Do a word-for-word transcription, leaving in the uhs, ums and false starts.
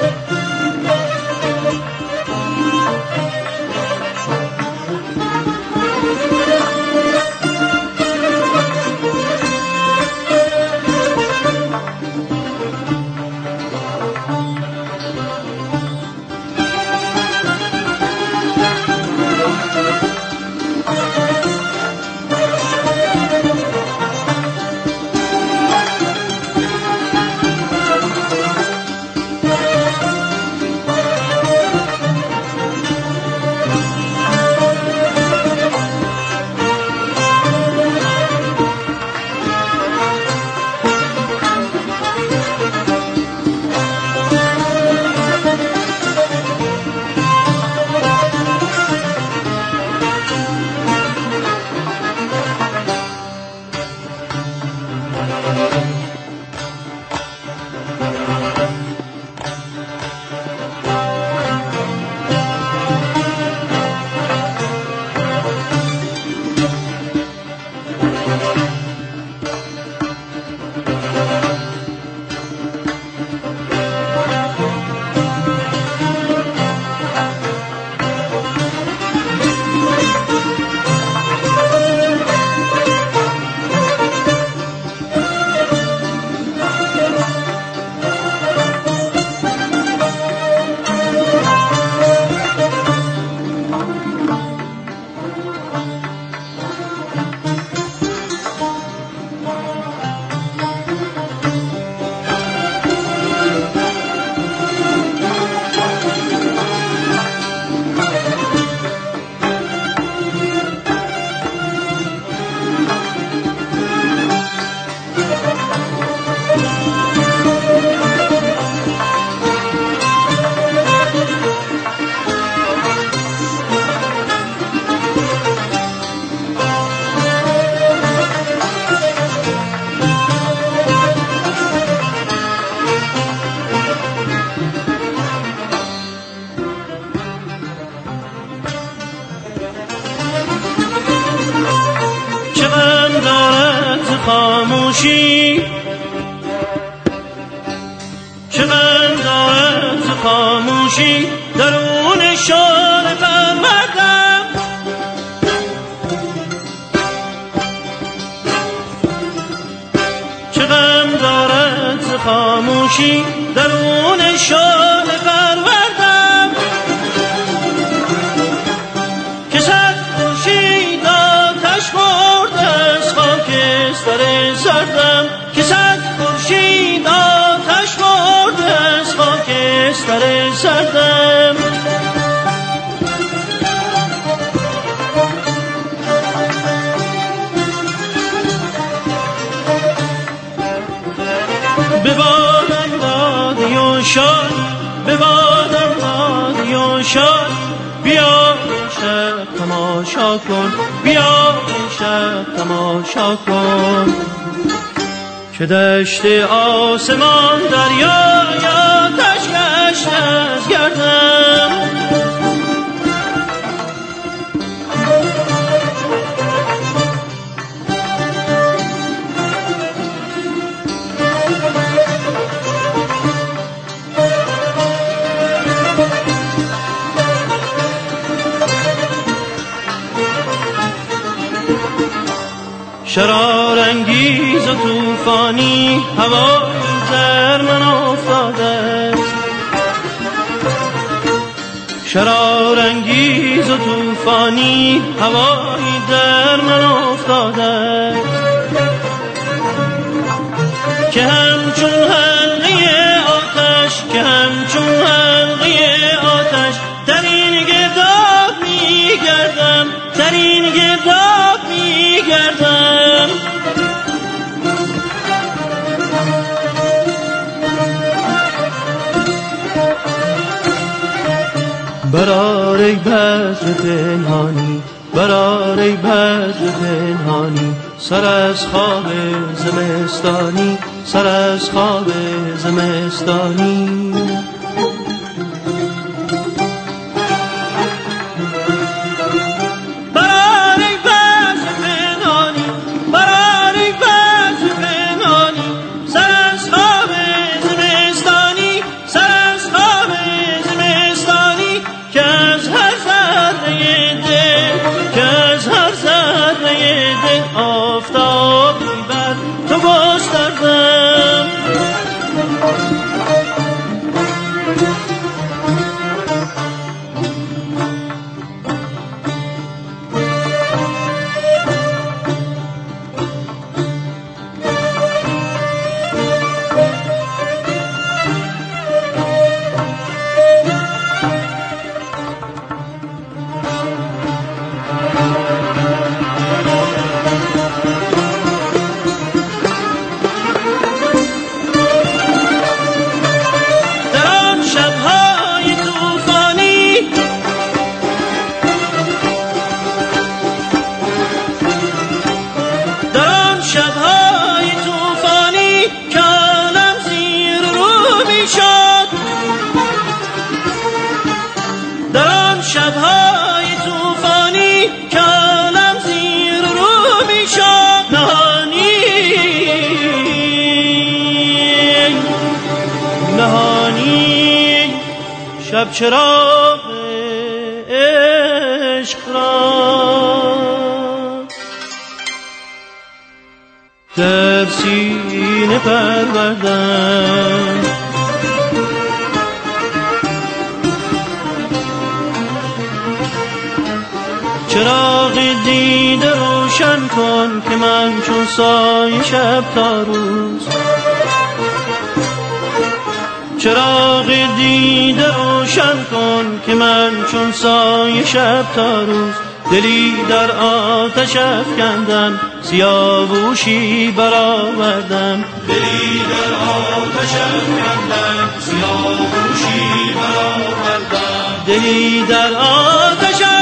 خاموشی چه غم دارد خاموشی درون شال پروردم چه غم دارد خاموشی درون شال پروردم که صد خورشید آتش برده از خاکستر سردم که صد خورشید آتش برده از خاکستر سردم ببادم دادی و شاد ببادم دادی و شاد بیا شب تماشا کن بیا شب تماشا کن که دشت آسمان دریا یا تشکش از گردم شرار انگیز و توفانی هوای در من افتاده است شرار انگیز و توفانی هوای در من افتاده است که همچون حلقه آتش که همچون حلقه آتش در این گرداب میگردم در این گرداب میگردم برار ای بدر پنهانی برار ای بدر پنهانی سر از خواب زمستانی سر از خواب زمستانی سر از خواب شب چراغ عشق را در سینه پروردم. چراغ دیده روشن کن که من چون سایه شب تا روز. چراغ دیده روشن کن که من چون سایه شب تا روز. دلی در آتش افکندم سیاووشی برآوردم. دلی در آتش افکندم سیاووشی برآوردم. دلی در آتش